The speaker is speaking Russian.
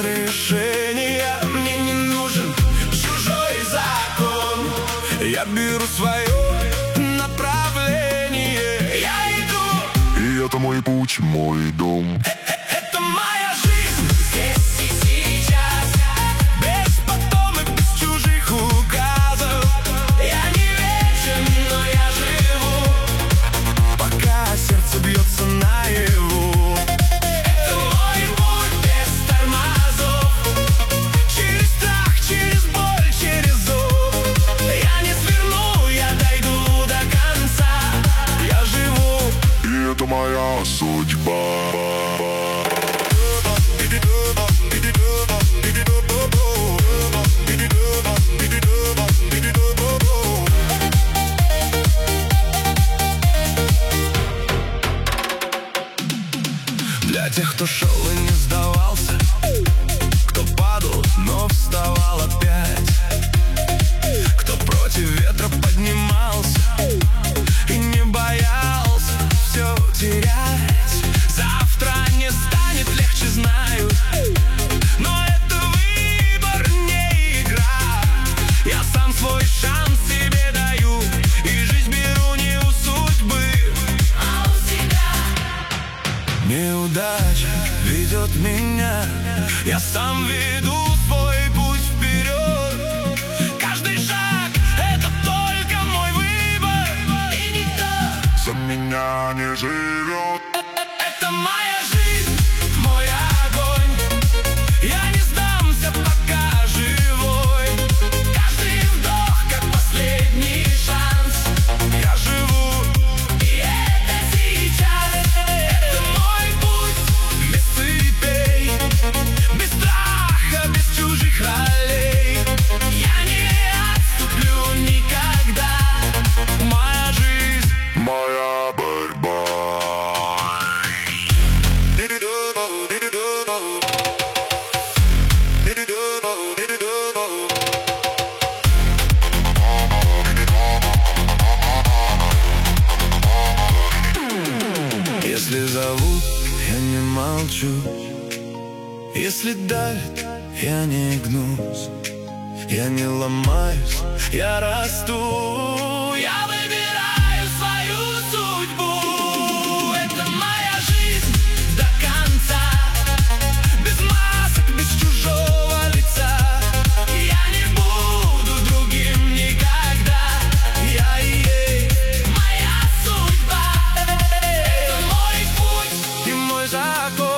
разрешения. Мне не нужен чужой закон. Я беру свое направление. Я иду, и это мой путь, мой дом. Это моя жизнь здесь и сейчас, без потом и без чужих указов. Я не вечен, но я живу, пока сердце бьется наяву. Это мой путь без тормозов, через страх, через боль, через зуб. Я не сверну, я дойду до конца. Я живу, И это моя судьба. Для тех, кто шел и не сдавался, кто падал, но вставал опять, кто против ветра поднимался и не боялся все терять. Завтра не станет легче, знаю, но это выбор, не игра. Я сам свой шанс себе даю, и жизнь беру не у судьбы, а у себя. Неудача ведет меня, я сам веду свой путь вперед. Каждый шаг — это только мой выбор, и никто За меня не живет. Это моя жизнь, мой огонь. Я не сдамся, пока живой. Каждый вдох, как последний шанс. Я живу, и это сейчас. Это мой путь, без цепей, без страха, без чужих ролей. Я не отступлю никогда. Моя жизнь, Моя борьба. Если зовут, я не молчу. Если давят, я не гнусь. Я не ломаюсь, я расту. Я выбираю свою судьбу. Это моя жизнь до конца, без масок, без чужого лица. Я не буду другим никогда. Я и есть моя судьба. Это мой путь и мой закон.